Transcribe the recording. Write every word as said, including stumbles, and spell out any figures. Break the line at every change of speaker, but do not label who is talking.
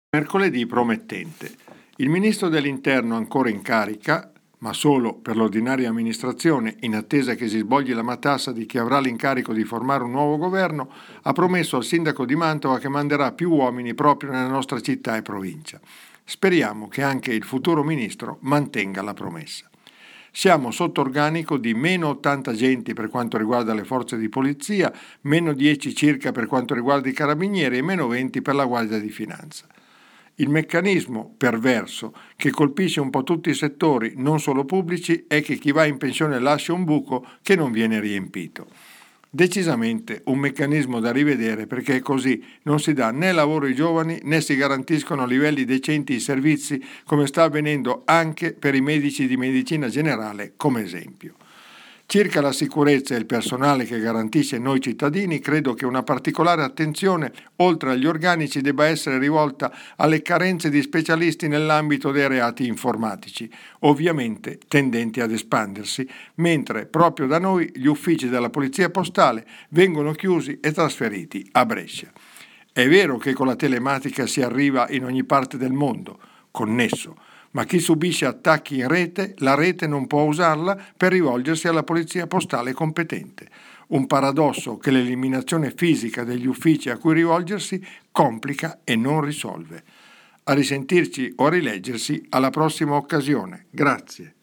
Mercoledì promettente. Il ministro dell'Interno ancora in carica, ma solo per l'ordinaria amministrazione, in attesa che si sbogli la matassa di chi avrà l'incarico di formare un nuovo governo, ha promesso al sindaco di Mantova che manderà più uomini proprio nella nostra città e provincia. Speriamo che anche il futuro ministro mantenga la promessa. Siamo sotto organico di meno ottanta agenti per quanto riguarda le forze di polizia, meno dieci circa per quanto riguarda i carabinieri e meno venti per la Guardia di Finanza. Il meccanismo perverso che colpisce un po' tutti i settori, non solo pubblici, è che chi va in pensione lascia un buco che non viene riempito. Decisamente un meccanismo da rivedere, perché così non si dà né lavoro ai giovani né si garantiscono livelli decenti di servizi, come sta avvenendo anche per i medici di medicina generale come esempio. Circa la sicurezza e il personale che garantisce noi cittadini, credo che una particolare attenzione, oltre agli organici, debba essere rivolta alle carenze di specialisti nell'ambito dei reati informatici, ovviamente tendenti ad espandersi, mentre proprio da noi gli uffici della Polizia Postale vengono chiusi e trasferiti a Brescia. È vero che con la telematica si arriva in ogni parte del mondo, connesso, ma chi subisce attacchi in rete, la rete non può usarla per rivolgersi alla polizia postale competente. Un paradosso che l'eliminazione fisica degli uffici a cui rivolgersi complica e non risolve. A risentirci o a rileggersi alla prossima occasione. Grazie.